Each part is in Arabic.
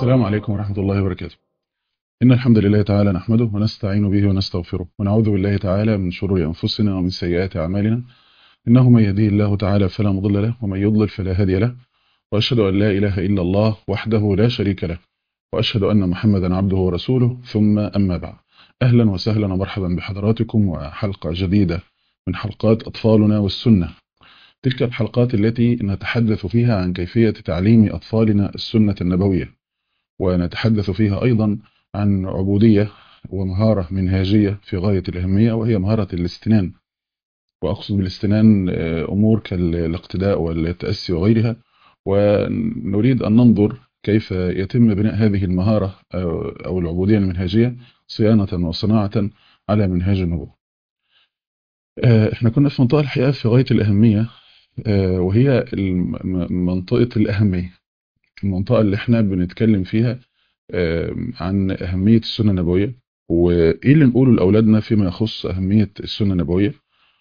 السلام عليكم ورحمة الله وبركاته. إن الحمد لله تعالى نحمده ونستعين به ونستغفره ونعوذ بالله تعالى من شرور أنفسنا ومن سيئات أعمالنا. إنه من يهديه الله تعالى فلا مضل له ومن يضلل فلا هادي له، وأشهد أن لا إله إلا الله وحده لا شريك له، وأشهد أن محمدا عبده ورسوله، ثم أما بعد. أهلا وسهلا ومرحبا بحضراتكم وحلقة جديدة من حلقات أطفالنا والسنة. تلك الحلقات التي نتحدث فيها عن كيفية تعليم أطفالنا السنة النبوية، ونتحدث فيها أيضا عن عبودية ومهارة منهاجية في غاية الأهمية، وهي مهارة الاستنان. وأقصد بالاستنان أمور كالاقتداء والتأسي وغيرها، ونريد أن ننظر كيف يتم بناء هذه المهارة أو العبودية المنهاجية صيانة وصناعة على منهاج النبوة. احنا كنا في منطقة الحقيقة في غاية الأهمية، وهي منطقة الأهمية، المنطقة اللي احنا بنتكلم فيها عن أهمية السنة النبوية، وإيه اللي نقوله لأولادنا فيما يخص أهمية السنة النبوية،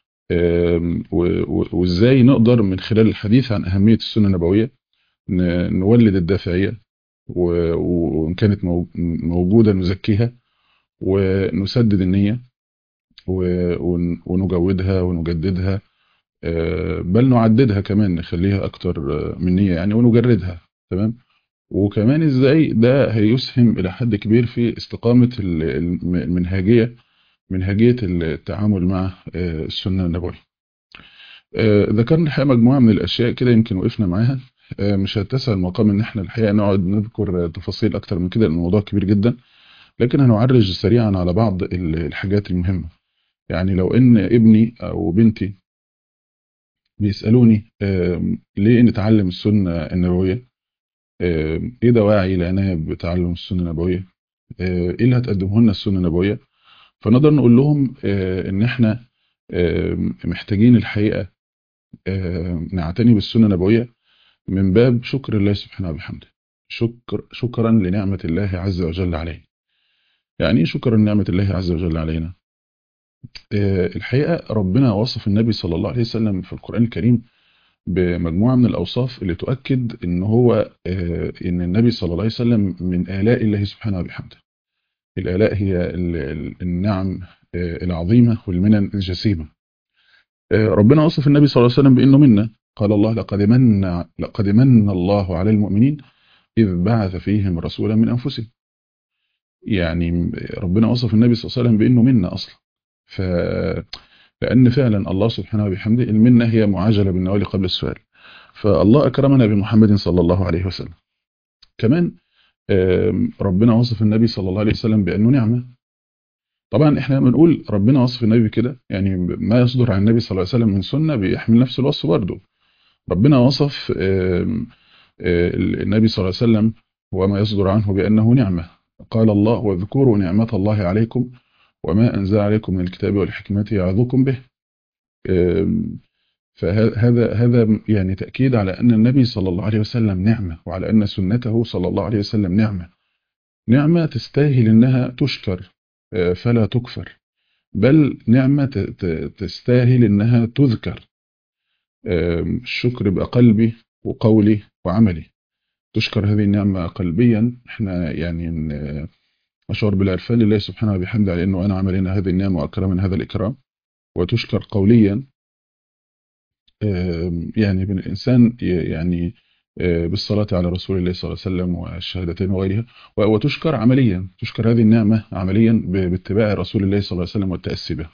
وإزاي نقدر من خلال الحديث عن أهمية السنة النبوية نولد الدافعية، وإن كانت موجودة نزكيها ونسدد النية ونجودها ونجددها، بل نعددها كمان نخليها أكتر من نية يعني، ونجردها. تمام. وكمان ازاي ده هيسهم الى حد كبير في استقامة منهجية التعامل مع السنة النبوية. ذكرنا الحقيقة مجموعة من الاشياء كده يمكن وقفنا معاها. مش هتسع المقام ان احنا الحقيقة نقعد نذكر تفاصيل اكتر من كده، الموضوع كبير جدا، لكن هنعرج سريعا على بعض الحاجات المهمة. يعني لو ان ابني او بنتي بيسألوني ليه نتعلم السنة النبوية، ايه دواعي العناية بتعلم السنة النبوية، ايه اللي هتقدمه لنا السنة النبوية، فنقدر نقول لهم ان احنا محتاجين الحقيقة نعتني بالسنة النبوية من باب شكر الله سبحانه وبحمده، شكرا لنعمة الله عز وجل علينا. يعني ايه شكرا لنعمة الله عز وجل علينا؟ الحقيقة ربنا وصف النبي صلى الله عليه وسلم في القرآن الكريم بمجموعة من الأوصاف اللي تؤكد ان هو ان النبي صلى الله عليه وسلم من آلاء الله سبحانه وبحمده. الآلاء هي النعم العظيمة والمنن الجسيمة. ربنا وصف النبي صلى الله عليه وسلم بأنه منا. قال الله: لقد من الله على المؤمنين إذ بعث فيهم رسولا من أنفسهم. يعني ربنا وصف النبي صلى الله عليه وسلم بأنه منا أصلا. ف لأن فعلا الله سبحانه وبحمده المنة هي معاجلة بالنوال قبل السؤال. فالله أكرمنا بمحمد صلى الله عليه وسلم. كمان ربنا وصف النبي صلى الله عليه وسلم بأنه نعمة. طبعا احنا بنقول ربنا وصف النبي كده، يعني ما يصدر عن النبي صلى الله عليه وسلم من سنة بيحمل نفس الوصف برضه. ربنا وصف النبي صلى الله عليه وسلم وما يصدر عنه بأنه نعمة. قال الله: واذكروا نعمة الله عليكم وما أنزل عليكم من الكتاب والحكمة يعظكم به. فهذا يعني تأكيد على أن النبي صلى الله عليه وسلم نعمة، وعلى أن سنته صلى الله عليه وسلم نعمة تستاهل أنها تشكر فلا تكفر، بل نعمة تستاهل أنها تذكر. الشكر يبقى قلبي وقولي وعملي. تشكر هذه النعمة قلبيا، احنا يعني أشعر بالعرفان لله سبحانه وبحمده على أنه أنا عملنا هذه النعمة وأكرمنا هذا الإكرام. وتشكر قوليا، يعني من الإنسان يعني بالصلاة على رسول الله صلى الله عليه وسلم والشهادتين وغيرها. وتشكر عمليا، تشكر هذه النعمة عمليا باتباع رسول الله صلى الله عليه وسلم والتأسي به.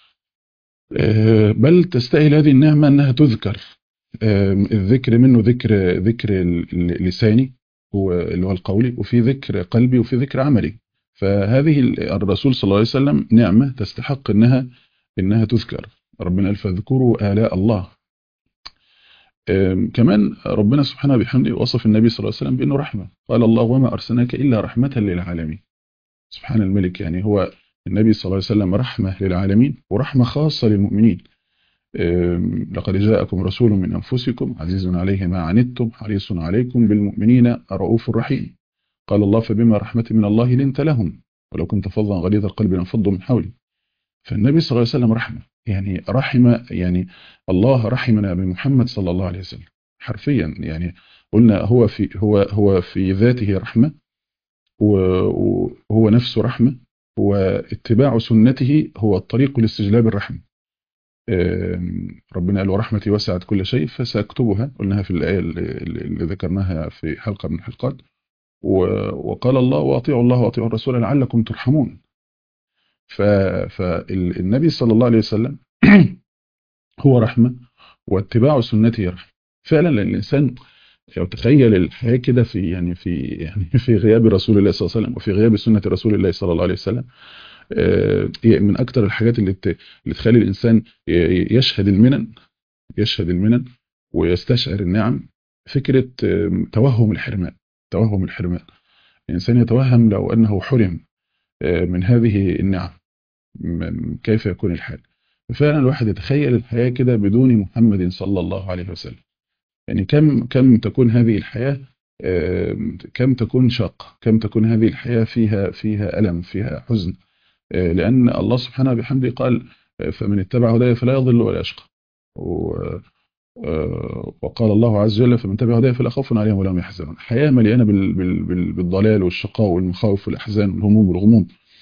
بل تستاهل هذه النعمة أنها تذكر. الذكر منه ذكر لساني اللي هو القولي، وفي ذكر قلبي، وفي ذكر عملي. فهذه الرسول صلى الله عليه وسلم نعمة تستحق إنها تذكر. ربنا قال: فاذكروا آلاء الله. كمان ربنا سبحانه وبحمده وصف النبي صلى الله عليه وسلم بأنه رحمة. قال الله: وما أرسلناك إلا رحمة للعالمين. سبحان الملك، يعني هو النبي صلى الله عليه وسلم رحمة للعالمين ورحمة خاصة للمؤمنين. لقد جاءكم رسول من أنفسكم عزيز عليه ما عنتم حريص عليكم بالمؤمنين رؤوف رحيم. قال الله: فبما رحمة من الله لنت لهم ولو كنت فظا غليظ القلب لانفضوا من حولك. فالنبي صلى الله عليه وسلم رحمة، يعني رحمة، يعني الله رحمنا بمحمد صلى الله عليه وسلم حرفيا. يعني قلنا هو في ذاته رحمة، وهو نفسه رحمة، واتباع سنته هو الطريق لاستجلاب الرحمة. ربنا قال ورحمتي وسعت كل شيء فسأكتبها، قلناها في الآية اللي ذكرناها في حلقة من الحلقات. وقال الله وأطيعوا الله وأطيعوا الرسول لعلكم ترحمون. فالنبي صلى الله عليه وسلم هو رحمة، واتباع سنته رحمة فعلا. لأن الإنسان لو تخيل الحياة كده في في غياب رسول الله صلى الله عليه وسلم وفي غياب سنة رسول الله صلى الله عليه وسلم، من أكتر الحاجات اللي تخلي الإنسان يشهد المنن ويستشعر النعم، فكرة توهم الحرمان. الإنسان يتوهم لو أنه حرم من هذه النعم كيف يكون الحال. فعلا الواحد يتخيل الحياة كده بدون محمد صلى الله عليه وسلم، يعني كم تكون هذه الحياة، كم تكون شاقة، كم تكون هذه الحياة فيها ألم، فيها حزن. لأن الله سبحانه بحمده قال فمن اتبع هدايا فلا يضل ولا يشقى. وقال الله عز وجل فمن اتبع هدايا فلا خوف عليهم ولا هم يحزنون. حياة مليانة بالضلال والشقاء والمخاوف والأحزان والهموم والغموم.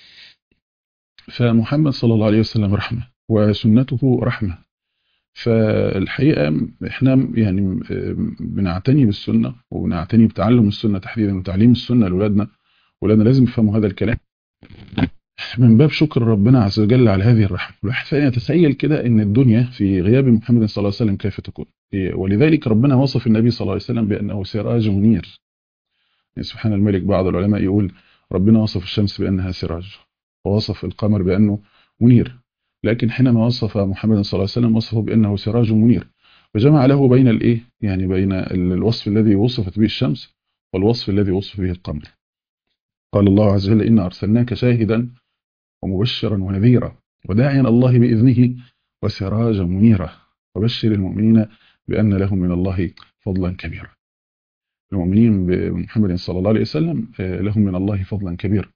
فمحمد صلى الله عليه وسلم رحمة وسنته رحمة. فالحقيقة احنا يعني بنعتني بالسنة وبنعتني بتعلم السنة تحديدا وتعليم السنة لأولادنا. ولادنا لازم يفهموا هذا الكلام من باب شكر ربنا عز وجل على هذه الرحمة. الواحد فعلا يتخيل كده ان الدنيا في غياب محمد صلى الله عليه وسلم كيف تكون. ولذلك ربنا وصف النبي صلى الله عليه وسلم بأنه سراج منير. يعني سبحان الملك، بعض العلماء يقول ربنا وصف الشمس بأنها سراج، ووصف القمر بأنه منير، لكن حينما وصف محمد صلى الله عليه وسلم وصفه بأنه سراج منير، وجمع له بين الايه، يعني بين الوصف الذي وصفت به الشمس والوصف الذي وصف به القمر. قال الله عز وجل إنا أرسلناك شاهدا ومبشرا ونذيرا وداعيا الله بإذنه وسراجا منيرا وبشر المؤمنين بأن لهم من الله فضلا كبيرا. المؤمنين بمحمد صلى الله عليه وسلم لهم من الله فضلا كبيرا.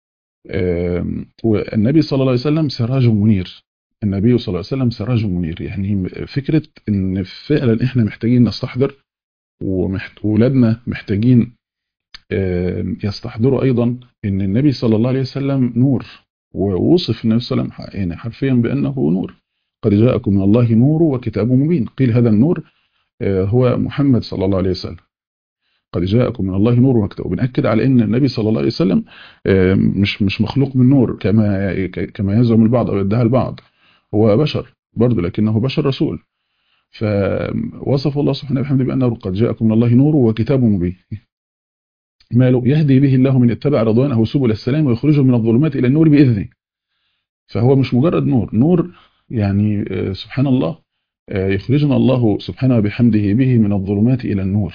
والنبي صلى الله عليه وسلم سراج منير. النبي صلى الله عليه وسلم سراج منير، يعني فكرة ان فعلا احنا محتاجين نستحضر، وولادنا محتاجين يستحضروا ايضا ان النبي صلى الله عليه وسلم نور، ووصف النبي صلى الله عليه وسلم يعني حرفيا بانه نور. قد جاءكم من الله نور وكتاب مبين. قيل هذا النور هو محمد صلى الله عليه وسلم. قد جاءكم من الله نور وكتاب. وبنأكد على ان النبي صلى الله عليه وسلم مش مخلوق من نور كما يزعم البعض او يدعي البعض. هو بشر برضه، لكنه بشر رسول. فوصف الله سبحانه وبحمده بأنه قد جاءكم من الله نور وكتاب مبين. ماله يهدي به الله من اتبع رضوانه سبل السلام ويخرجهم من الظلمات إلى النور بإذنه. فهو مش مجرد نور يعني سبحان الله يخرجنا الله سبحانه وبحمده به من الظلمات إلى النور.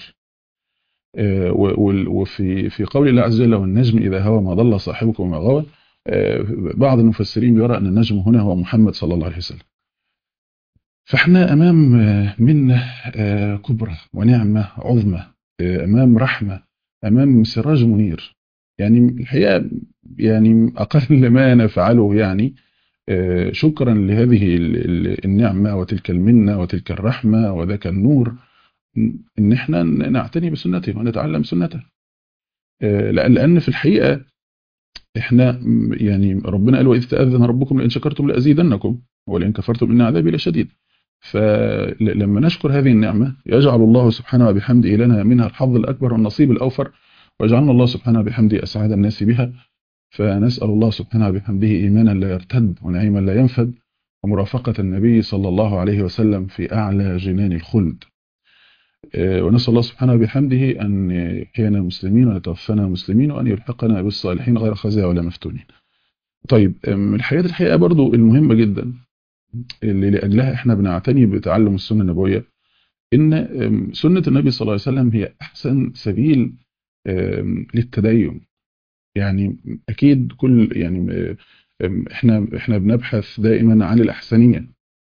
وفي قول الله عز وجل والنجم إذا هوى ما ضل صاحبكم وما غوى. بعض المفسرين بيرى أن النجم هنا هو محمد صلى الله عليه وسلم. فاحنا أمام منة كبرى ونعمة عظمى، أمام رحمة، أمام سراج منير. يعني الحقيقة يعني أقل ما نفعله يعني شكرا لهذه النعمة وتلك المنة وتلك الرحمة وذاك النور، إن احنا نعتني بسنته ونتعلم سنته. لأن في الحقيقة احنا يعني ربنا قال وإذ تأذن ربكم لئن شكرتم لأزيدنكم ولئن كفرتم إن عذابي لشديد. فلما نشكر هذه النعمة يجعل الله سبحانه وبحمده لنا منها الحظ الأكبر والنصيب الأوفر، ويجعلنا الله سبحانه وبحمده أسعد الناس بها. فنسأل الله سبحانه وبحمده إيمانا لا يرتد ونعيما لا ينفد، ومرافقة النبي صلى الله عليه وسلم في أعلى جنان الخلد. ونسأل الله سبحانه وبحمده أن يحيينا مسلمين ويتوفانا مسلمين وأن يلحقنا بالصالحين غير خزايا ولا مفتونين. طيب من الحاجات الحقيقة برضو المهمة جدا اللي لأجلها احنا بنعتني بتعلم السنة النبوية، إن سنة النبي صلى الله عليه وسلم هي أحسن سبيل للتدين. يعني أكيد كل يعني احنا بنبحث دائما عن الأحسنية،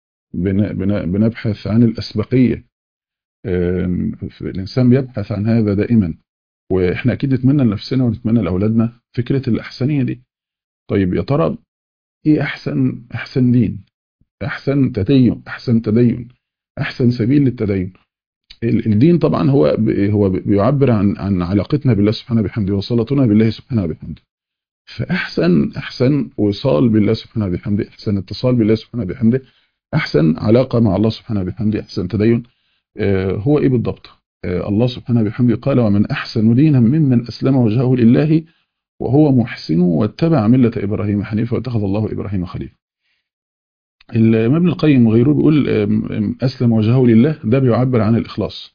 بنبحث عن الأسبقية. الإنسان بيبحث عن هذا دائما، وإحنا أكيد نتمنى لنفسنا ونتمنى لأولادنا فكرة الأحسنية دي. طيب يا ترى إيه أحسن دين، أحسن تدين، أحسن سبيل للتدين؟ الدين طبعا هو بيعبر عن علاقتنا بالله سبحانه بحمده وصلتنا بالله سبحانه بحمده. فأحسن وصال بالله سبحانه بحمده، أحسن اتصال بالله سبحانه بحمده، أحسن علاقة مع الله سبحانه بحمده، أحسن تدين هو إيه بالضبط؟ الله سبحانه بحمده قال: ومن أحسن دينا ممن أسلم وجهه لله وهو محسن واتبع ملة إبراهيم حنيفا واتخذ الله إبراهيم خليلا. ابن القيم وغيره بيقول أسلم وجهه لله، ده بيعبر عن الإخلاص،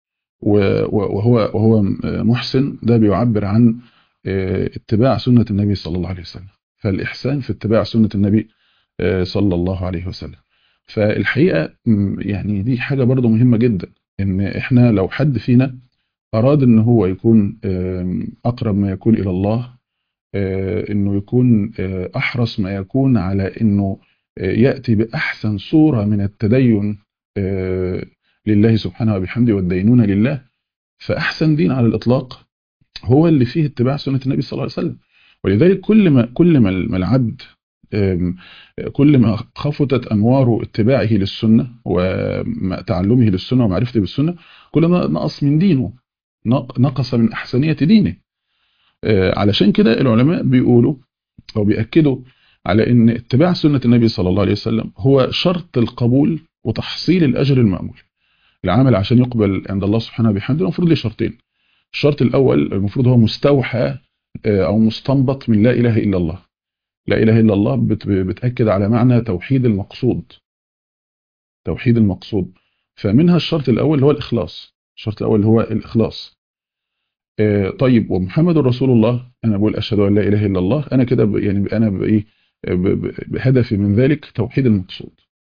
وهو محسن، ده بيعبر عن اتباع سنة النبي صلى الله عليه وسلم. فالإحسان في اتباع سنة النبي صلى الله عليه وسلم. فالحقيقة يعني دي حاجة برضو مهمة جدا، إن إحنا لو حد فينا أراد إن هو يكون أقرب ما يكون إلى الله، إنه يكون أحرص ما يكون على إنه يأتي بأحسن صورة من التدين لله سبحانه وبحمده والدينون لله، فأحسن دين على الإطلاق هو اللي فيه اتباع سنة النبي صلى الله عليه وسلم. ولذلك كل ما العبد كل ما خفتت أنوار اتباعه للسنة وتعلمه للسنة ومعرفته بالسنة، كل ما نقص من دينه، نقص من أحسنية دينه. علشان كده العلماء بيقولوا أو بيأكدوا على أن اتباع سنة النبي صلى الله عليه وسلم هو شرط القبول وتحصيل الأجر المأمول. العمل عشان يقبل عند الله سبحانه وبحمده المفروض له شرطين. الشرط الأول المفروض هو مستوحى أو مستنبط من لا إله إلا الله. لا إله إلا الله بتأكد على معنى توحيد المقصود، توحيد المقصود. فمنها الشرط الأول هو الإخلاص، الشرط الأول هو الإخلاص. طيب ومحمد رسول الله، أنا بقول أشهد أن لا إله إلا الله، أنا كده يعني أنا بإيه بهدفي من ذلك توحيد المقصود.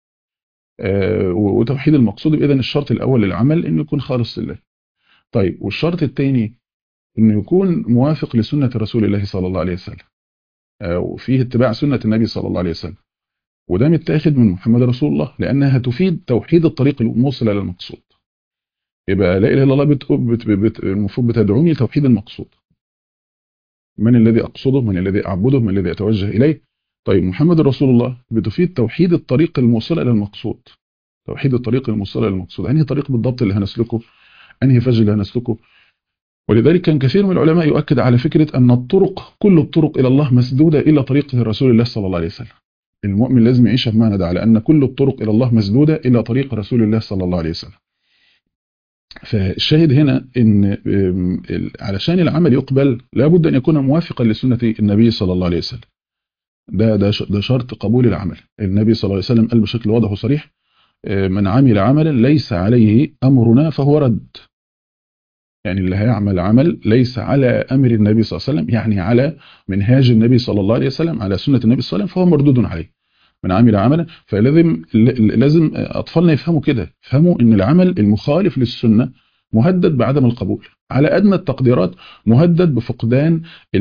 وتوحيد المقصود إذن الشرط الأول للعمل إنه يكون خالص لله. طيب والشرط الثاني إنه يكون موافق لسنة رسول الله صلى الله عليه وسلم، وفيه اتباع سنة النبي صلى الله عليه وسلم، وده متاخد من محمد رسول الله لأنها تفيد توحيد الطريق الموصل إلى المقصود. يبقى لا إله إلا الله المفروض بتدعوني لتوحيد المقصود. من الذي أقصده، من الذي أعبده، من الذي أتوجه إليه. طيب محمد رسول الله بتفيد توحيد الطريق الموصل إلى المقصود، توحيد الطريق الموصل إلى المقصود. أنهي طريق بالضبط اللي هنسلكه، أنهي فج اللي هنسلكه. ولذلك كان كثير من العلماء يؤكد على فكرة أن الطرق، كل الطرق إلى الله مسدودة إلا طريق رسول الله صلى الله عليه وسلم. المؤمن لازم يعيشها بمعنى ده، على أن كل الطرق إلى الله مسدودة إلا طريق رسول الله صلى الله عليه وسلم. فالشاهد هنا إن علشان العمل يقبل لابد أن يكون موافقا لسنة النبي صلى الله عليه وسلم. ده شرط قبول العمل. النبي صلى الله عليه وسلم قال بشكل واضح وصريح: من عمل عملا ليس عليه أمرنا فهو رد. يعني اللي هيعمل عمل ليس على أمر النبي صلى الله عليه وسلم، يعني على منهاج النبي صلى الله عليه وسلم، على سنة النبي صلى الله عليه وسلم، فهو مردود عليه. من عمل عملا، فلازم أطفالنا يفهموا ككده، يفهموا أن العمل المخالف للسنة مهدد بعدم القبول، على أدنى التقديرات مهدد بفقدان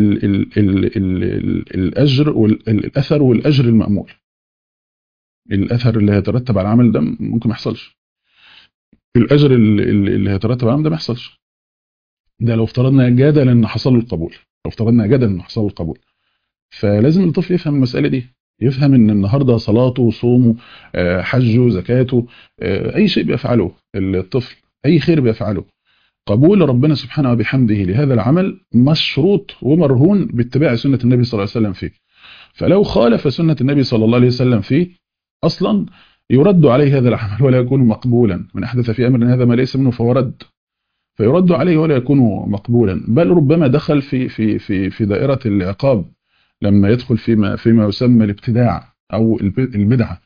الأجر والأثر والأجر المأمول. الأثر اللي هيترتب على العمل ده ممكن ما يحصلش، الأجر اللي هيترتب على العمل ده ما يحصلش. ده لو افترضنا جدلا ان حصل له القبول، لو افترضنا جدلا ان حصل له القبول. فلازم الطفل يفهم المسألة دي، يفهم ان النهارده صلاته وصومه حجه زكاته اي شيء بيفعله الطفل، اي خير بيفعله، قبول ربنا سبحانه وبحمده لهذا العمل مشروط ومرهون باتباع سنة النبي صلى الله عليه وسلم فيه. فلو خالف سنة النبي صلى الله عليه وسلم فيه اصلا يرد عليه هذا العمل ولا يكون مقبولا. من احدث في امرنا هذا ما ليس منه فهو رد، فيرد عليه ولا يكون مقبولا، بل ربما دخل في دائرة العقاب لما يدخل فيما يسمى الابتداع أو البدعة.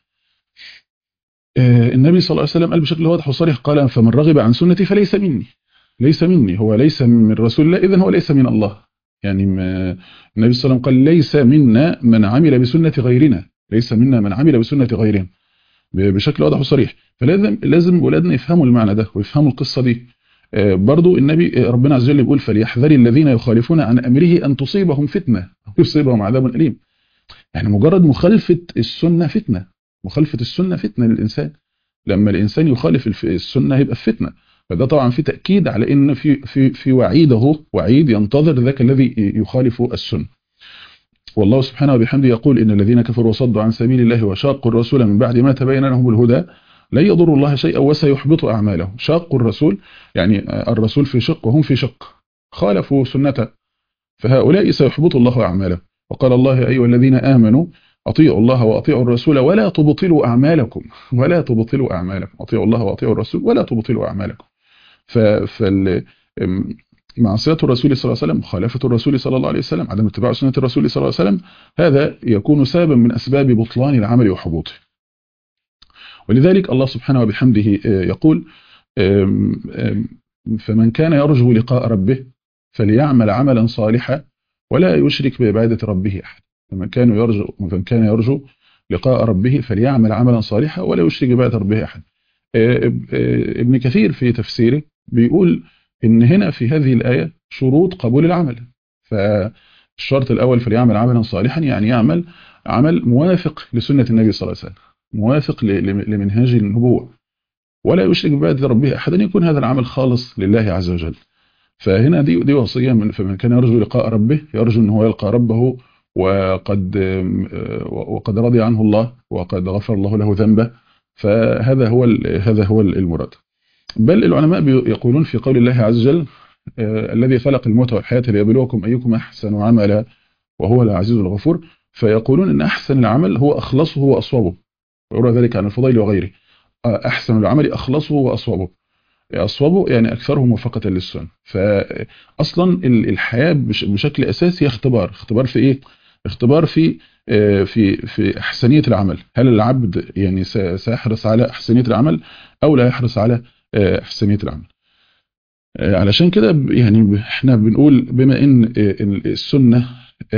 النبي صلى الله عليه وسلم قال بشكل واضح وصريح، قال: فمن رغب عن سنتي فليس مني. ليس مني، هو ليس من رسول الله، إذن هو ليس من الله. يعني النبي صلى الله عليه وسلم قال: ليس منا من عمل بسنة غيرنا، ليس منا من عمل بسنة غيرنا، بشكل واضح وصريح. فلازم ولادنا يفهموا المعنى ده ويفهموا القصة دي. برضو النبي ربنا عز وجل يقول: فليحذر الذين يخالفون عن أمره أن تصيبهم فتنة أو يصيبهم عذاب أليم. يعني مجرد مخالفة السنة فتنة، مخالفة السنة فتنة للإنسان. لما الإنسان يخالف السنة هيبقى فتنة. فده طبعا في تأكيد على إن في وعيده، وعيد ينتظر ذاك الذي يخالف السنة. والله سبحانه وبحمده يقول: إن الذين كفروا وصدوا عن سبيل الله وشاقوا الرسول من بعد ما تبين لهم الهدى لن يضروا الله شيئا وسيحبط أعمالهم. شاقوا الرسول، يعني الرسول في شق وهم في شق، خالفوا سنته، فهؤلاء سيحبط الله أعمالهم. وقال الله: أيها الذين آمنوا أطيعوا الله وأطيعوا الرسول ولا تبطلوا أعمالكم. ولا تبطلوا أعمالكم، أطيعوا الله وأطيعوا الرسول ولا تبطلوا أعمالكم. معصية الرسول صلى الله عليه وسلم، مخالفة الرسول صلى الله عليه وسلم، عدم اتباع سنة الرسول صلى الله عليه وسلم، هذا يكون سببا من أسباب بطلان العمل وحبوطه. ولذلك الله سبحانه وبحمده يقول: فمن كان يرجو لقاء ربه فليعمل عملا صالحا ولا يشرك بعبادة ربه أحد. فمن كان يرجو لقاء ربه فليعمل عملا صالحا ولا يشرك بعبادة ربه أحد. ابن كثير في تفسيره بيقول إن هنا في هذه الآية شروط قبول العمل. فالشرط الأول: فليعمل عملا صالحا، يعني يعمل عمل موافق لسنة النبي صلى الله عليه وسلم، موافق لمنهاج النبوة، ولا يشرك بعبادة ربه أحدا، يكون هذا العمل خالص لله عز وجل. فهنا دي وصية فمن كان يرجو لقاء ربه، يرجو أنه يلقى ربه وقد رضي عنه الله وقد غفر الله له ذنبه، فهذا هو المراد. بل العلماء يقولون في قول الله عز وجل: الذي خلق الموت والحياة ليبلوكم أيكم أحسن عملا وهو العزيز الغفور. فيقولون إن أحسن العمل هو أخلصه وأصوبه، ويرى ذلك عن الفضيل وغيره. أحسن العمل أخلصه وأصوبه. أصوبه يعني أكثره موافقة للسنة. فأصلا الحياة بشكل أساسي اختبار في إيه؟ اختبار في أحسنية العمل. هل العبد يعني سيحرص على أحسنية العمل أو لا يحرص على أحسنية العمل؟ علشان كده يعني احنا بنقول بما إن السنة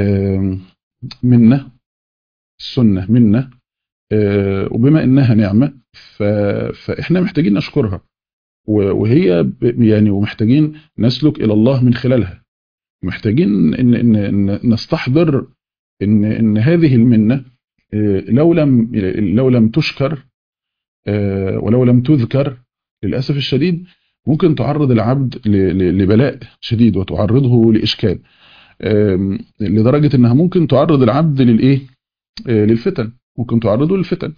منة، السنة منة، وبما إنها نعمة فإحنا محتاجين نشكرها، وهي يعني ومحتاجين نسلك إلى الله من خلالها. محتاجين إن نستحضر إن هذه المنة لو لم تشكر ولو لم تذكر، للأسف الشديد ممكن تعرض العبد لبلاء شديد وتعرضه لإشكال، لدرجة إنها ممكن تعرض العبد للفتن، ممكن تعرضه للفتن.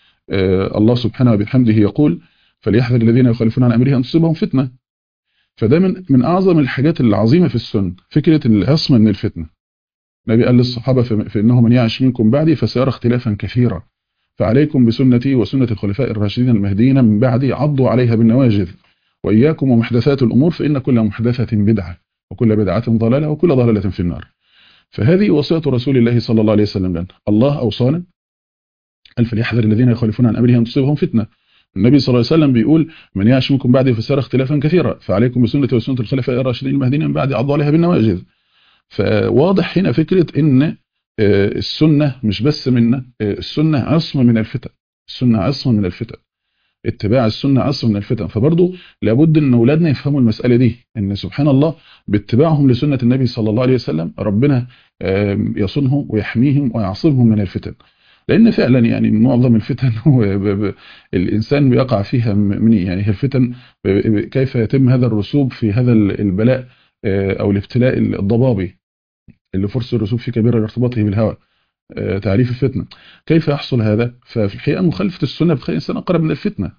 الله سبحانه وبحمده يقول: فليحذر الذين يخالفون عن أمره أن تصيبهم فتنة. فده من أعظم الحاجات العظيمة في السنة، فكرة العصمة من الفتنة. النبي قال للصحابة: فإنه من يعش منكم بعدي فسيرى اختلافا كثيرا، فعليكم بسنتي وسنة الخلفاء الراشدين المهديين من بعدي عضوا عليها بالنواجذ، وإياكم ومحدثات الأمور فإن كل محدثة بدعة وكل بدعة ضلالة وكل ضلالة في النار. فهذه وصية رسول الله صلى الله عليه وسلم لنا. الله أوصانا: فليحذر الذين يخالفون عن أمره أن تصيبهم فتنة. النبي صلى الله عليه وسلم بيقول: من يعش منكم بعدي فسيرى اختلافا كثيرا، فعليكم بسنتي وسنة الخلفاء الراشدين المهديين من بعدي عضوا عليها بالنواجذ. فواضح هنا فكرة إن السنة مش بس منا، السنة عصمة من الفتن، السنة عصمة من الفتن، اتباع السنة عصمة من الفتن. فبرضه لابد ان اولادنا يفهموا المسألة دي، ان سبحان الله باتباعهم لسنة النبي صلى الله عليه وسلم ربنا يصونهم ويحميهم ويعصمهم من الفتن. لان فعلا يعني معظم الفتن الانسان بيقع فيها يعني هي الفتن. كيف يتم هذا الرسوب في هذا البلاء او الابتلاء الضبابي اللي فرص الرسوب فيه كبيرة لارتباطه بالهوى، تعريف الفتنة. كيف يحصل هذا؟ ففي الحقيقة مخالفة السنة بتخلي الإنسان أقرب من الفتنة،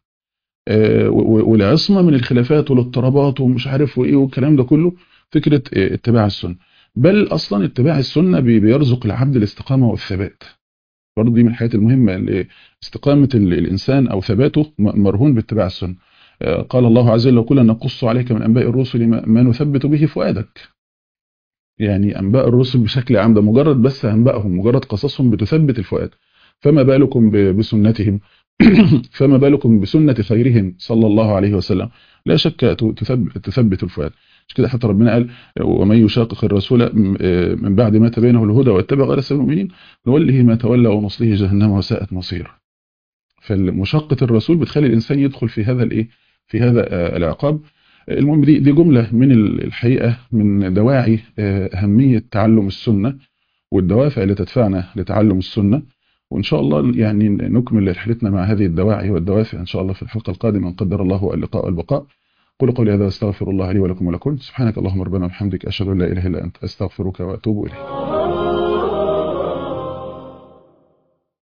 والعصمة من الخلافات والاضطرابات ومش عارف وإيه والكلام ده كله فكرة اتباع السنة. بل أصلا اتباع السنة بيرزق العبد الاستقامة والثبات. برضه دي من الحاجات المهمة، استقامة الإنسان أو ثباته مرهون باتباع السنة. قال الله عز وجل: وكلا نقص عليك من أنباء الرسل ما نثبت به فؤادك. يعني أنباء الرسل بشكل عام ده مجرد بس أنبائهم، مجرد قصصهم بتثبت الفؤاد، فما بالكم بسنتهم فما بالكم بسنة خيرهم صلى الله عليه وسلم. لا شك تثبت الفؤاد. مش كده حتى ربنا قال: ومن يشاقق الرسول من بعد ما تبينه الهدى واتبع غير سبيل المؤمنين نوله ما تولى ونصله جهنم وساءت مصير. فالمشاقة الرسول بتخلي الإنسان يدخل في هذا العقاب. المهم دي جملة من الحقيقة من دواعي أهمية تعلم السنة والدوافع اللي تدفعنا لتعلم السنة. وإن شاء الله يعني نكمل رحلتنا مع هذه الدواعي والدوافع إن شاء الله في الحلقة القادمة إن قدر الله اللقاء والبقاء. قولوا قولي هذا واستغفر الله لي ولكم ولكم. سبحانك اللهم ربنا وبحمدك أشهد أن لا إله إلا أنت أستغفرك وأتوب إليك.